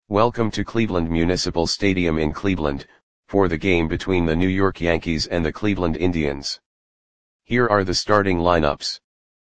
Welcome to Cleveland Municipal Stadium in Cleveland, for the game between the New York Yankees and the Cleveland Indians. Here are the starting lineups.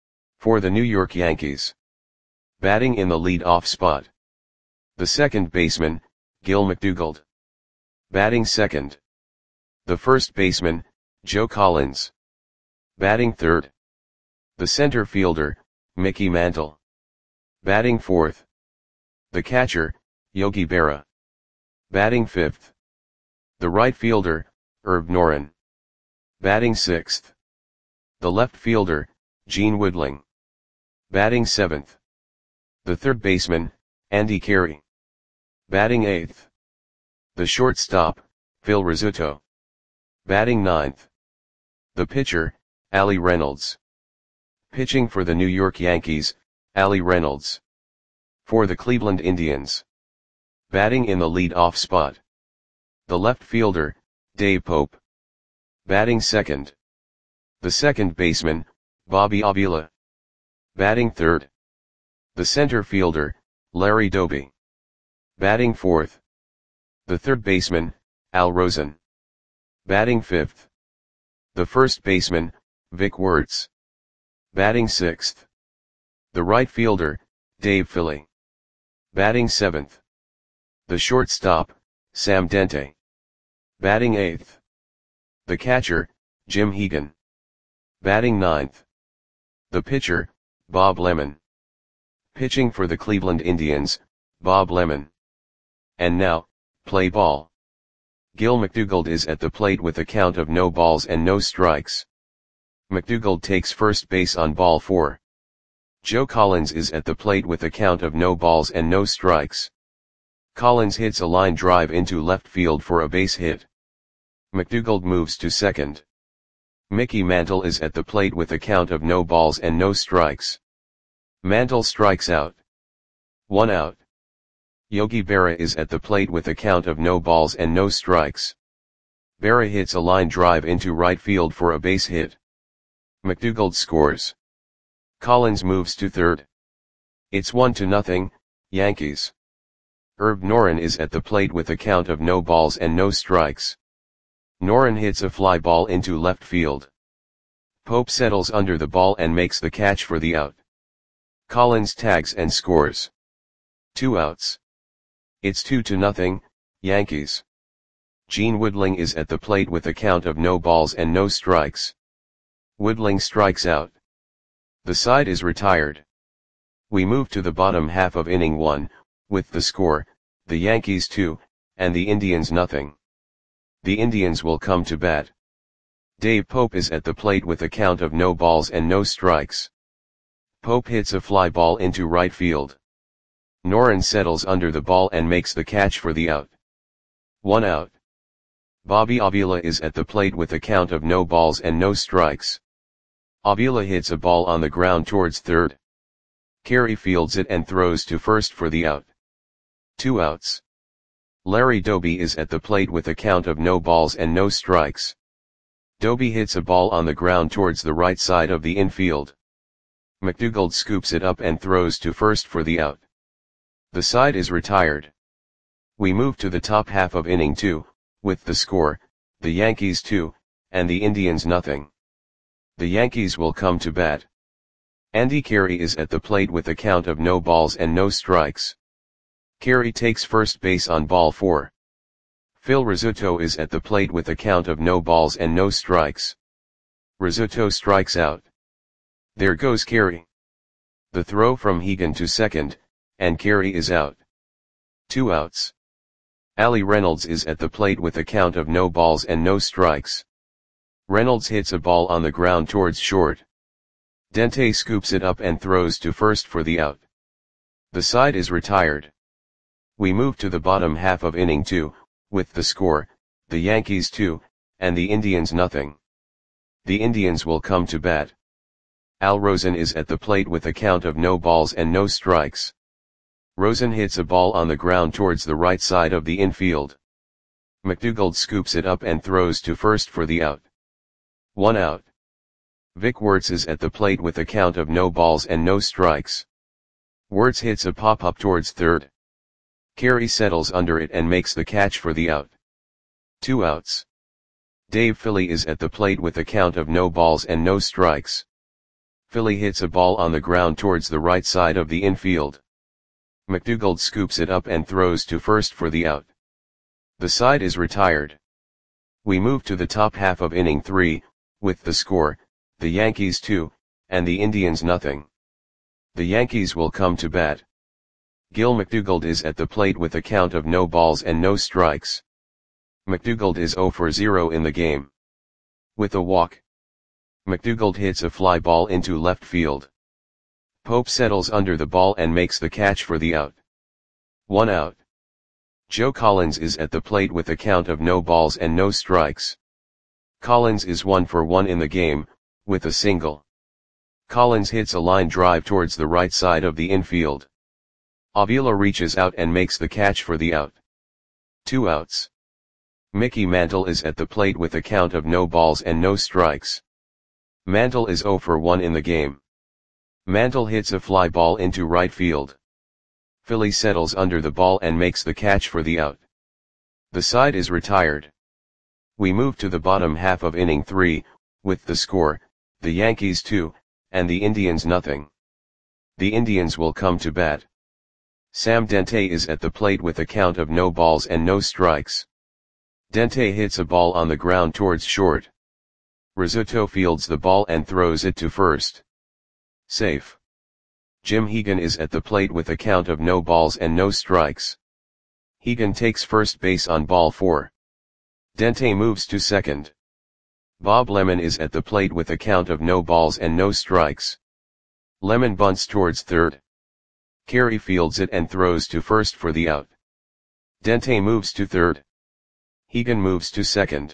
For the New York Yankees. Batting in the lead-off spot. The second baseman, Gil McDougald. Batting second. The first baseman, Joe Collins. Batting third. The center fielder, Mickey Mantle. Batting fourth. The catcher, Yogi Berra. Batting fifth. The right fielder, Herb Noren. Batting sixth. The left fielder, Gene Woodling. Batting seventh. The third baseman, Andy Carey. Batting eighth. The shortstop, Phil Rizzuto. Batting ninth. The pitcher, Ali Reynolds. Pitching for the New York Yankees, Ali Reynolds. For the Cleveland Indians. Batting in the lead-off spot. The left fielder, Dave Pope. Batting second. The second baseman, Bobby Avila. Batting third. The center fielder, Larry Doby. Batting fourth. The third baseman, Al Rosen. Batting fifth. The first baseman, Vic Wertz. Batting sixth. The right fielder, Dave Philly. Batting seventh. The shortstop, Sam Dente. Batting eighth. The catcher, Jim Hegan. Batting ninth. The pitcher, Bob Lemon. Pitching for the Cleveland Indians, Bob Lemon. And now, play ball. Gil McDougald is at the plate with a count of no balls and no strikes. McDougald takes first base on ball 4. Joe Collins is at the plate with a count of no balls and no strikes. Collins hits a line drive into left field for a base hit. McDougald moves to second. Mickey Mantle is at the plate with a count of no balls and no strikes. Mantle strikes out. 1 out. Yogi Berra is at the plate with a count of no balls and no strikes. Berra hits a line drive into right field for a base hit. McDougald scores. Collins moves to third. It's 1-0, Yankees. Herb Noren is at the plate with a count of no balls and no strikes. Noren hits a fly ball into left field. Pope settles under the ball and makes the catch for the out. Collins tags and scores. 2 outs. It's 2-0, Yankees. Gene Woodling is at the plate with a count of no balls and no strikes. Woodling strikes out. The side is retired. We move to the bottom half of inning 1, with the score, the Yankees 2, and the Indians 0. The Indians will come to bat. Dave Pope is at the plate with a count of no balls and no strikes. Pope hits a fly ball into right field. Noren settles under the ball and makes the catch for the out. 1 out. Bobby Avila is at the plate with a count of no balls and no strikes. Avila hits a ball on the ground towards third. Carey fields it and throws to first for the out. 2 outs. Larry Doby is at the plate with a count of no balls and no strikes. Doby hits a ball on the ground towards the right side of the infield. McDougald scoops it up and throws to first for the out. The side is retired. We move to the top half of inning 2, with the score, the Yankees 2, and the Indians 0. The Yankees will come to bat. Andy Carey is at the plate with a count of no balls and no strikes. Carey takes first base on ball 4. Phil Rizzuto is at the plate with a count of no balls and no strikes. Rizzuto strikes out. There goes Carey. The throw from Hegan to second, and Carey is out. 2 outs. Ali Reynolds is at the plate with a count of no balls and no strikes. Reynolds hits a ball on the ground towards short. Dente scoops it up and throws to first for the out. The side is retired. We move to the bottom half of inning 2, with the score, the Yankees 2, and the Indians 0. The Indians will come to bat. Al Rosen is at the plate with a count of no balls and no strikes. Rosen hits a ball on the ground towards the right side of the infield. McDougald scoops it up and throws to first for the out. 1 out. Vic Wertz is at the plate with a count of no balls and no strikes. Wertz hits a pop-up towards third. Carey settles under it and makes the catch for the out. 2 outs. Dave Philly is at the plate with a count of no balls and no strikes. Philly hits a ball on the ground towards the right side of the infield. McDougald scoops it up and throws to first for the out. The side is retired. We move to the top half of inning 3, with the score, the Yankees 2, and the Indians nothing. The Yankees will come to bat. Gil McDougald is at the plate with a count of no balls and no strikes. McDougald is 0 for 0 in the game. With a walk, McDougald hits a fly ball into left field. Pope settles under the ball and makes the catch for the out. 1 out. Joe Collins is at the plate with a count of no balls and no strikes. Collins is 1 for 1 in the game, with a single. Collins hits a line drive towards the right side of the infield. Avila reaches out and makes the catch for the out. 2 outs. Mickey Mantle is at the plate with a count of no balls and no strikes. Mantle is 0 for 1 in the game. Mantle hits a fly ball into right field. Philly settles under the ball and makes the catch for the out. The side is retired. We move to the bottom half of inning 3, with the score, the Yankees 2, and the Indians nothing. The Indians will come to bat. Sam Dente is at the plate with a count of no balls and no strikes. Dente hits a ball on the ground towards short. Rizzuto fields the ball and throws it to first. Safe. Jim Hegan is at the plate with a count of no balls and no strikes. Hegan takes first base on ball 4. Dente moves to second. Bob Lemon is at the plate with a count of no balls and no strikes. Lemon bunts towards third. Carey fields it and throws to first for the out. Dente moves to third. Hegan moves to second.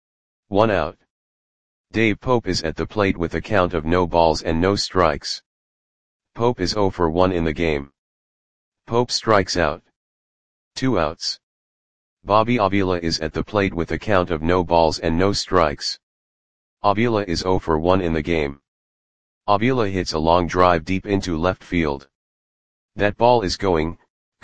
1 out. Dave Pope is at the plate with a count of no balls and no strikes. Pope is 0 for 1 in the game. Pope strikes out. 2 outs. Bobby Avila is at the plate with a count of no balls and no strikes. Avila is 0 for 1 in the game. Avila hits a long drive deep into left field. That ball is gone.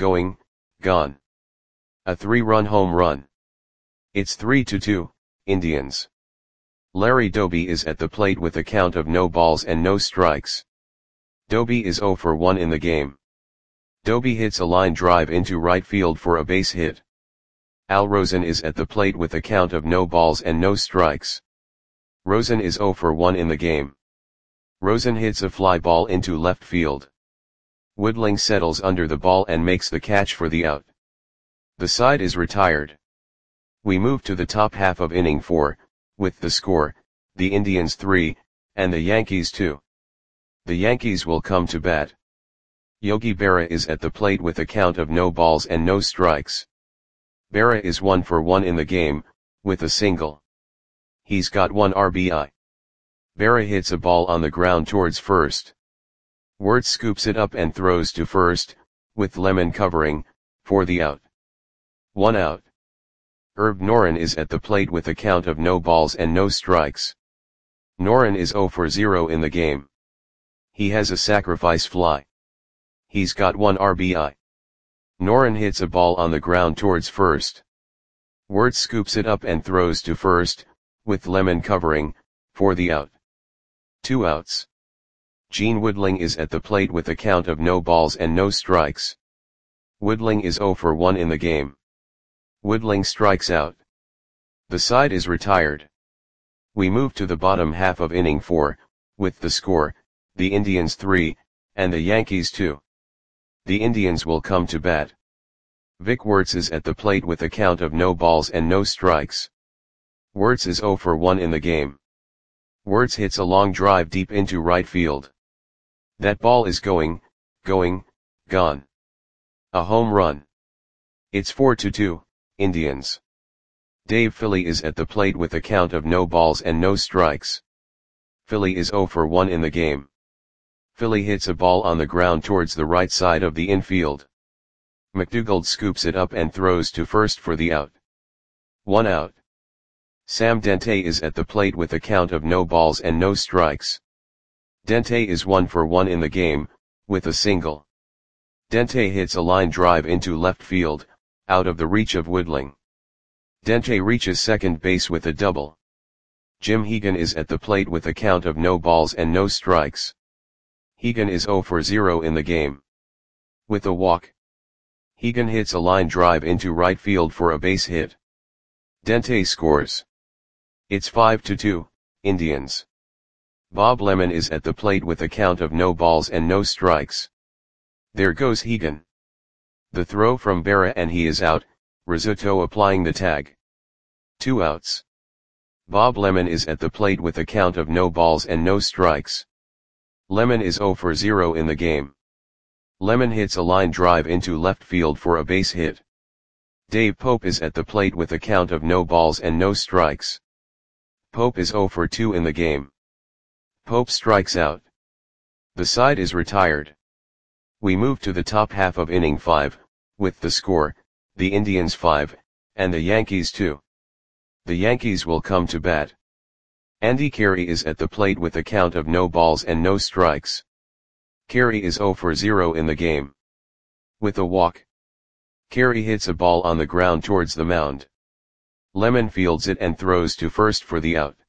A 3-run home run. It's 3-2, Indians. Larry Doby is at the plate with a count of no balls and no strikes. Doby is 0 for 1 in the game. Doby hits a line drive into right field for a base hit. Al Rosen is at the plate with a count of no balls and no strikes. Rosen is 0 for 1 in the game. Rosen hits a fly ball into left field. Woodling settles under the ball and makes the catch for the out. The side is retired. We move to the top half of inning 4, with the score, the Indians 3, and the Yankees 2. The Yankees will come to bat. Yogi Berra is at the plate with a count of no balls and no strikes. Berra is 1 for 1 in the game, with a single. He's got 1 RBI. Berra hits a ball on the ground towards first. Wirtz scoops it up and throws to first, with Lemon covering, for the out. 1 out. Herb Noren is at the plate with a count of no balls and no strikes. Noren is 0 for 0 in the game. He has a sacrifice fly. He's got 1 RBI. Noren hits a ball on the ground towards first. Wirtz scoops it up and throws to first, with Lemon covering, for the out. 2 outs. Gene Woodling is at the plate with a count of no balls and no strikes. Woodling is 0 for 1 in the game. Woodling strikes out. The side is retired. We move to the bottom half of inning 4, with the score, the Indians 3, and the Yankees 2. The Indians will come to bat. Vic Wirtz is at the plate with a count of no balls and no strikes. Wirtz is 0 for 1 in the game. Wirtz hits a long drive deep into right field. That ball is gone. A home run. It's 4-2, Indians. Dave Philly is at the plate with a count of no balls and no strikes. Philly is 0 for 1 in the game. Philly hits a ball on the ground towards the right side of the infield. McDougald scoops it up and throws to first for the out. 1 out. Sam Dente is at the plate with a count of no balls and no strikes. Dente is 1 for 1 in the game, with a single. Dente hits a line drive into left field, out of the reach of Woodling. Dente reaches second base with a double. Jim Hegan is at the plate with a count of no balls and no strikes. Hegan is 0 for 0 in the game. With a walk, Hegan hits a line drive into right field for a base hit. Dente scores. It's 5-2, Indians. Bob Lemon is at the plate with a count of no balls and no strikes. There goes Hegan. The throw from Berra and he is out, Rizzuto applying the tag. 2 outs. Bob Lemon is at the plate with a count of no balls and no strikes. Lemon is 0 for 0 in the game. Lemon hits a line drive into left field for a base hit. Dave Pope is at the plate with a count of no balls and no strikes. Pope is 0 for 2 in the game. Pope strikes out. The side is retired. We move to the top half of inning 5, with the score, the Indians 5, and the Yankees 2. The Yankees will come to bat. Andy Carey is at the plate with a count of no balls and no strikes. Carey is 0 for 0 in the game. With a walk, Carey hits a ball on the ground towards the mound. Lemon fields it and throws to first for the out.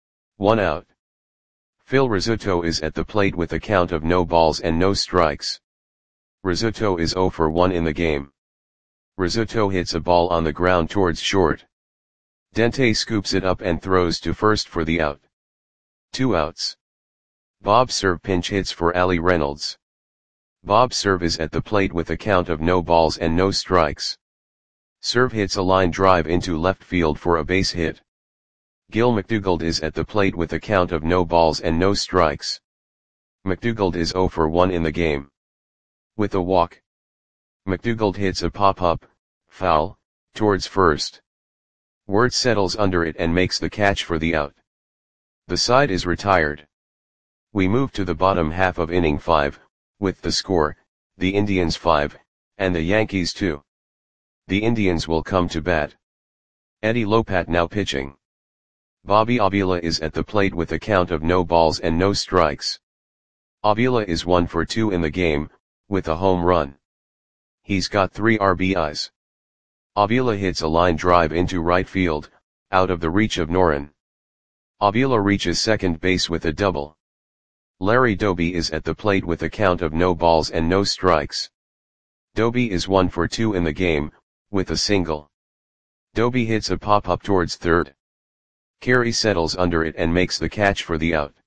1 out. Phil Rizzuto is at the plate with a count of no balls and no strikes. Rizzuto is 0 for 1 in the game. Rizzuto hits a ball on the ground towards short. Dente scoops it up and throws to first for the out. 2 outs. Bob Cerv pinch hits for Ali Reynolds. Bob Cerv is at the plate with a count of no balls and no strikes. Cerv hits a line drive into left field for a base hit. Gil McDougald is at the plate with a count of no balls and no strikes. McDougald is 0 for 1 in the game. With a walk, McDougald hits a pop-up, foul, towards first. Wirtz settles under it and makes the catch for the out. The side is retired. We move to the bottom half of inning 5, with the score, the Indians 5, and the Yankees 2. The Indians will come to bat. Eddie Lopat now pitching. Bobby Avila is at the plate with a count of no balls and no strikes. Avila is 1 for 2 in the game, with a home run. He's got 3 RBIs. Avila hits a line drive into right field, out of the reach of Noren. Avila reaches second base with a double. Larry Doby is at the plate with a count of no balls and no strikes. Doby is 1 for 2 in the game, with a single. Doby hits a pop-up towards third. Carey settles under it and makes the catch for the out.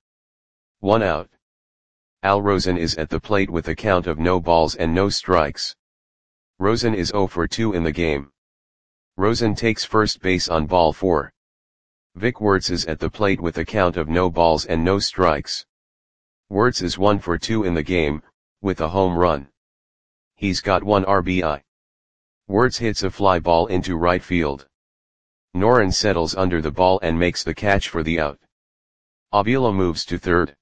1 out. Al Rosen is at the plate with a count of no balls and no strikes. Rosen is 0 for 2 in the game. Rosen takes first base on ball 4. Vic Wirtz is at the plate with a count of no balls and no strikes. Wirtz is 1 for 2 in the game, with a home run. He's got 1 RBI. Wirtz hits a fly ball into right field. Noren settles under the ball and makes the catch for the out. Avila moves to third.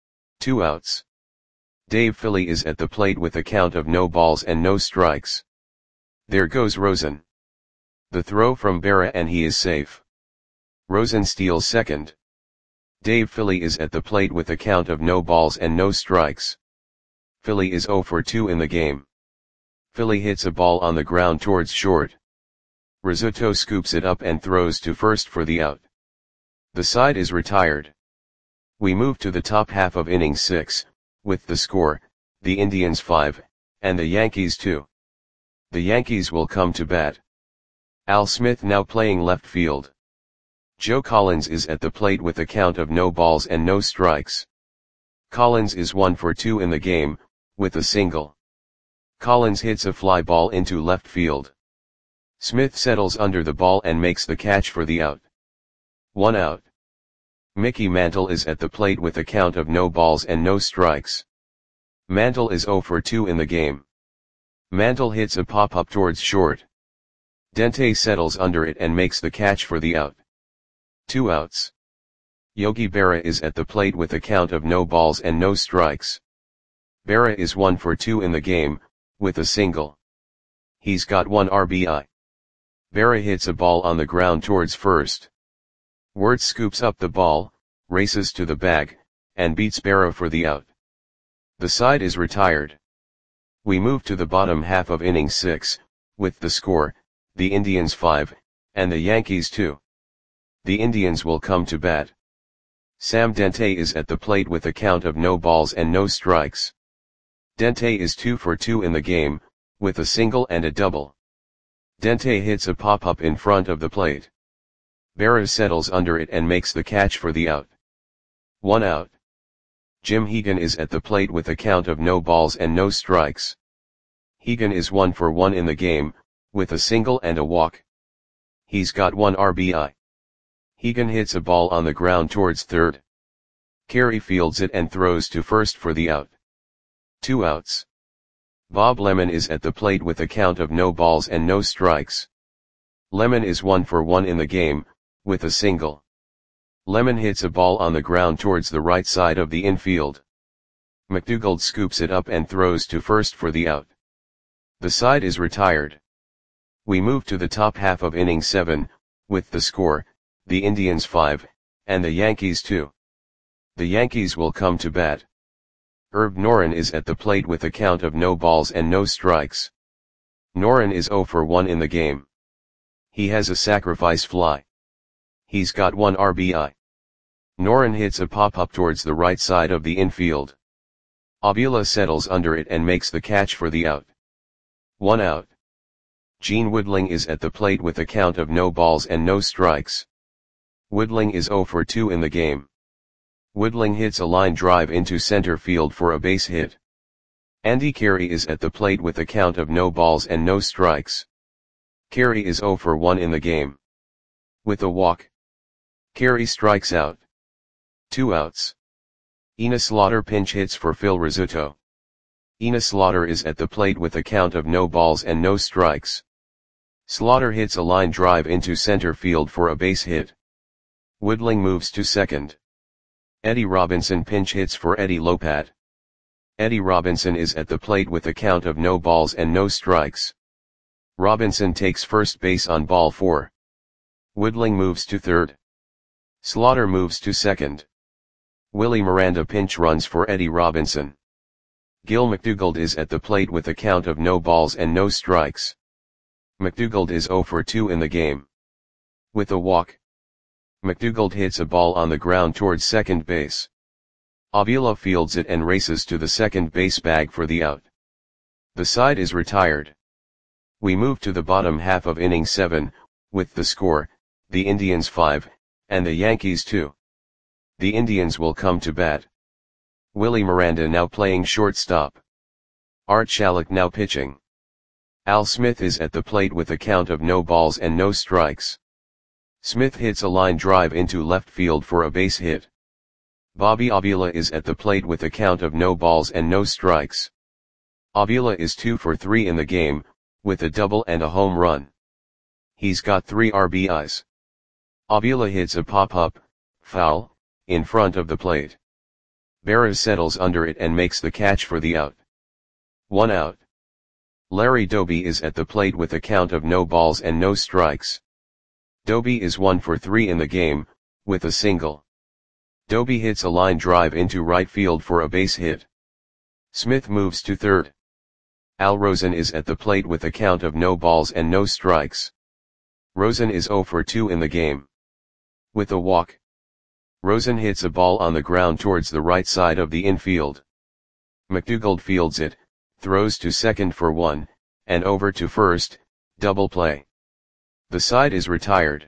2 outs. Dave Philly is at the plate with a count of no balls and no strikes. There goes Rosen. The throw from Berra and he is safe. Rosen steals second. Dave Philly is at the plate with a count of no balls and no strikes. Philly is 0 for 2 in the game. Philly hits a ball on the ground towards short. Rizzuto scoops it up and throws to first for the out. The side is retired. We move to the top half of inning 6, with the score, the Indians 5, and the Yankees 2. The Yankees will come to bat. Al Smith now playing left field. Joe Collins is at the plate with a count of no balls and no strikes. Collins is 1 for 2 in the game, with a single. Collins hits a fly ball into left field. Smith settles under the ball and makes the catch for the out. 1 out. Mickey Mantle is at the plate with a count of no balls and no strikes. Mantle is 0 for 2 in the game. Mantle hits a pop-up towards short. Dente settles under it and makes the catch for the out. 2 outs. Yogi Berra is at the plate with a count of no balls and no strikes. Berra is 1 for 2 in the game, with a single. He's got 1 RBI. Berra hits a ball on the ground towards first. Wirtz scoops up the ball, races to the bag, and beats Berra for the out. The side is retired. We move to the bottom half of inning 6, with the score, the Indians 5, and the Yankees 2. The Indians will come to bat. Sam Dente is at the plate with a count of no balls and no strikes. Dente is 2 for 2 in the game, with a single and a double. Dente hits a pop-up in front of the plate. Berra settles under it and makes the catch for the out. 1 out. Jim Hegan is at the plate with a count of no balls and no strikes. Hegan is 1 for 1 in the game, with a single and a walk. He's got 1 RBI. Hegan hits a ball on the ground towards third. Carey fields it and throws to first for the out. 2 outs. Bob Lemon is at the plate with a count of no balls and no strikes. Lemon is 1 for 1 in the game, with a single. Lemon hits a ball on the ground towards the right side of the infield. McDougald scoops it up and throws to first for the out. The side is retired. We move to the top half of inning 7, with the score, the Indians 5, and the Yankees 2. The Yankees will come to bat. Herb Noren is at the plate with a count of no balls and no strikes. Noren is 0 for 1 in the game. He has a sacrifice fly. He's got 1 RBI. Noren hits a pop-up towards the right side of the infield. Avila settles under it and makes the catch for the out. 1 out. Gene Woodling is at the plate with a count of no balls and no strikes. Woodling is 0 for 2 in the game. Woodling hits a line drive into center field for a base hit. Andy Carey is at the plate with a count of no balls and no strikes. Carey is 0 for 1 in the game. With a walk. Carey strikes out. 2 outs. Enos Slaughter pinch hits for Phil Rizzuto. Enos Slaughter is at the plate with a count of no balls and no strikes. Slaughter hits a line drive into center field for a base hit. Woodling moves to second. Eddie Robinson pinch hits for Eddie Lopat. Eddie Robinson is at the plate with a count of no balls and no strikes. Robinson takes first base on ball 4. Woodling moves to third. Slaughter moves to second. Willie Miranda pinch runs for Eddie Robinson. Gil McDougald is at the plate with a count of no balls and no strikes. McDougald is 0 for 2 in the game. With a walk. McDougald hits a ball on the ground towards second base. Avila fields it and races to the second base bag for the out. The side is retired. We move to the bottom half of inning 7, with the score, the Indians 5, and the Yankees 2. The Indians will come to bat. Willie Miranda now playing shortstop. Art Shalek now pitching. Al Smith is at the plate with a count of no balls and no strikes. Smith hits a line drive into left field for a base hit. Bobby Avila is at the plate with a count of no balls and no strikes. Avila is 2 for 3 in the game, with a double and a home run. He's got 3 RBIs. Avila hits a pop-up, foul, in front of the plate. Berra settles under it and makes the catch for the out. 1 out. Larry Doby is at the plate with a count of no balls and no strikes. Doby is 1 for 3 in the game, with a single. Doby hits a line drive into right field for a base hit. Smith moves to third. Al Rosen is at the plate with a count of no balls and no strikes. Rosen is 0 for 2 in the game. With a walk. Rosen hits a ball on the ground towards the right side of the infield. McDougald fields it, throws to second for 1, and over to first, double play. The side is retired.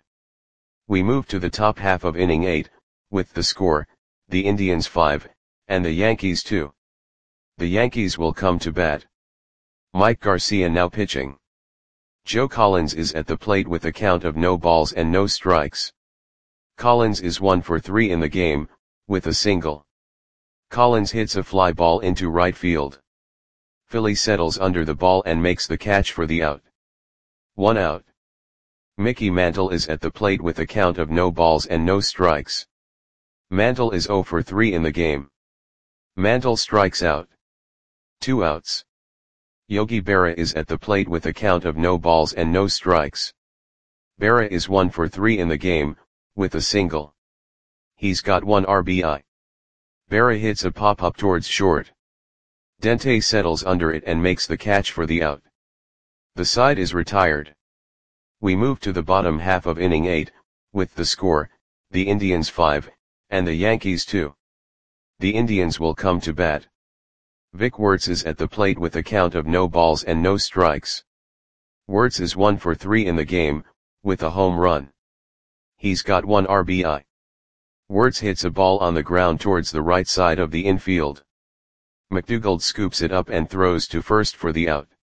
We move to the top half of inning 8, with the score, the Indians 5, and the Yankees 2. The Yankees will come to bat. Mike Garcia now pitching. Joe Collins is at the plate with a count of no balls and no strikes. Collins is 1 for 3 in the game, with a single. Collins hits a fly ball into right field. Philly settles under the ball and makes the catch for the out. 1 out. Mickey Mantle is at the plate with a count of no balls and no strikes. Mantle is 0 for 3 in the game. Mantle strikes out. 2 outs. Yogi Berra is at the plate with a count of no balls and no strikes. Berra is 1 for 3 in the game, with a single. He's got 1 RBI. Berra hits a pop-up towards short. Dente settles under it and makes the catch for the out. The side is retired. We move to the bottom half of inning 8, with the score, the Indians 5, and the Yankees 2. The Indians will come to bat. Vic Wertz is at the plate with a count of no balls and no strikes. Wertz is 1 for 3 in the game, with a home run. He's got 1 RBI. Wertz hits a ball on the ground towards the right side of the infield. McDougald scoops it up and throws to first for the out.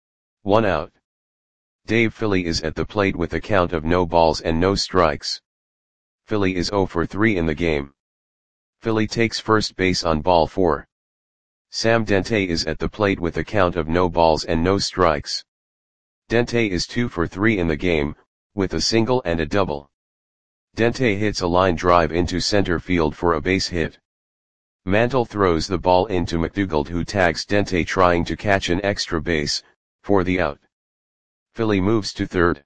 1 out. Dave Philly is at the plate with a count of no balls and no strikes. Philly is 0 for 3 in the game. Philly takes first base on ball 4. Sam Dente is at the plate with a count of no balls and no strikes. Dente is 2 for 3 in the game, with a single and a double. Dente hits a line drive into center field for a base hit. Mantle throws the ball into McDougald, who tags Dente trying to catch an extra base, for the out. Philly moves to third.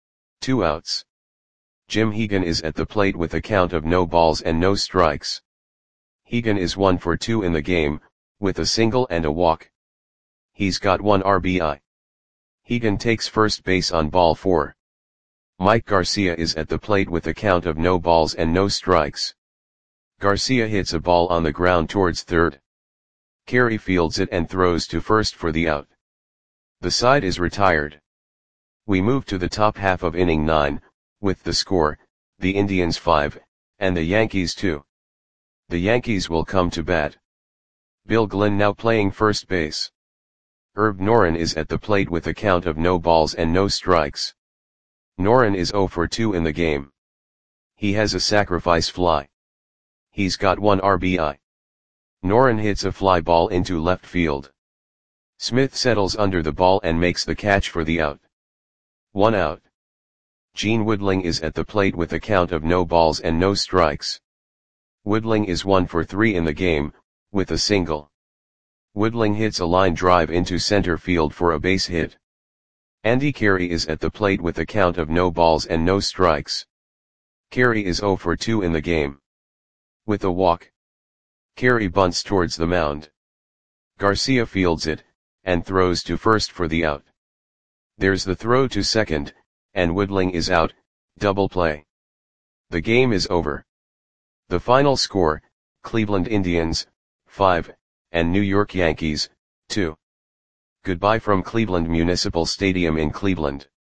2 outs. Jim Hegan is at the plate with a count of no balls and no strikes. Hegan is 1 for 2 in the game, with a single and a walk. He's got 1 RBI. Hegan takes first base on ball 4. Mike Garcia is at the plate with a count of no balls and no strikes. Garcia hits a ball on the ground towards third. Carey fields it and throws to first for the out. The side is retired. We move to the top half of inning 9, with the score, the Indians 5, and the Yankees 2. The Yankees will come to bat. Bill Glynn now playing first base. Herb Noren is at the plate with a count of no balls and no strikes. Noren is 0 for 2 in the game. He has a sacrifice fly. He's got 1 RBI. Noren hits a fly ball into left field. Smith settles under the ball and makes the catch for the out. 1 out. Gene Woodling is at the plate with a count of no balls and no strikes. Woodling is 1 for 3 in the game, with a single. Woodling hits a line drive into center field for a base hit. Andy Carey is at the plate with a count of no balls and no strikes. Carey is 0 for 2 in the game. With a walk. Carey bunts towards the mound. Garcia fields it, and throws to first for the out. There's the throw to second, and Woodling is out, double play. The game is over. The final score, Cleveland Indians, 5, and New York Yankees, 2. Goodbye from Cleveland Municipal Stadium in Cleveland.